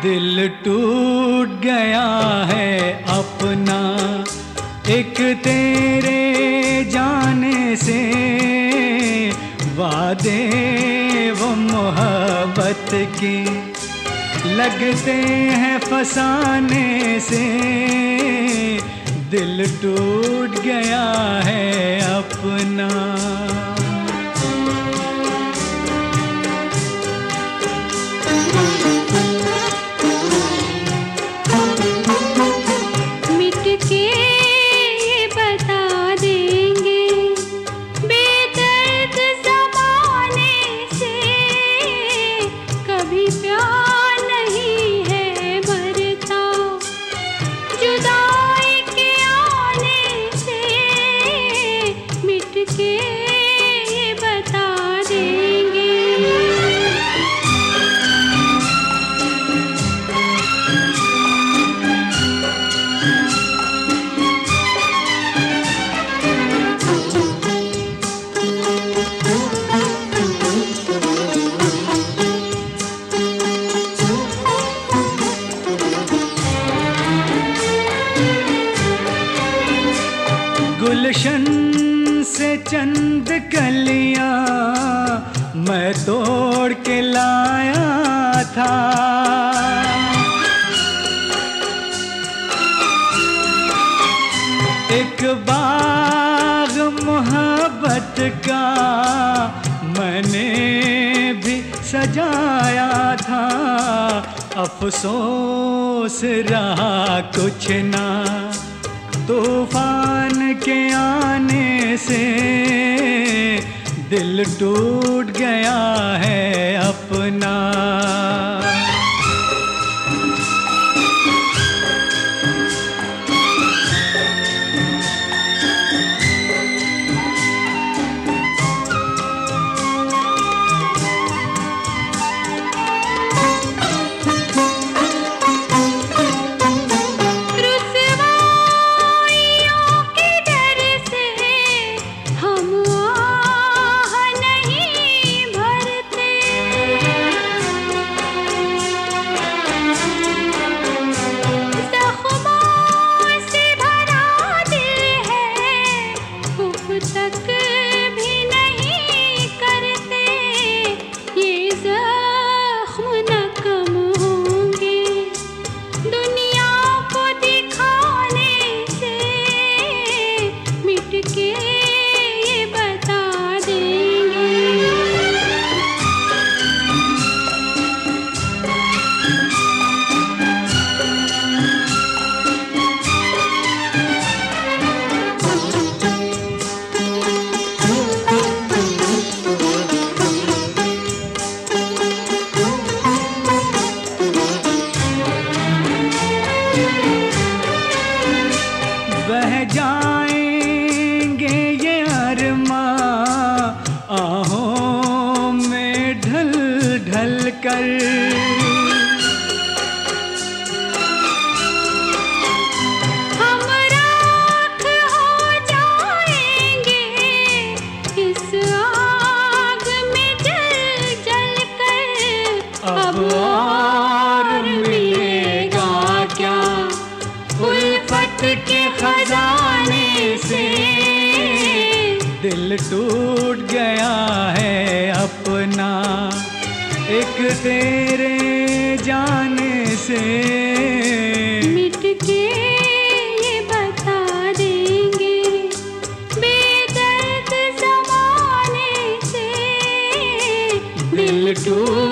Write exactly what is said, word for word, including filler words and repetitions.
दिल टूट गया है अपना एक तेरे जाने से, वादे वो मोहब्बत के लगते हैं फसाने से। दिल टूट गया है अपना। गुलशन से चंद कलियां मैं तोड़ के लाया था, एक बाग मोहब्बत का मैंने भी सजाया था। अफसोस रहा कुछ ना तूफान के आने से, दिल टूट गया है अपना। बह जाएंगे ये अरमां आहों में ढल ढल कर, हम राख हो जाएंगे इस आग में जल जल कर। अब और मिलेगा क्या उल्फत के खजाने से, दिल टूट गया है अपना एक तेरे जाने से। मिट के ये बता देंगे बेदर्द ज़माने से, दिल टूट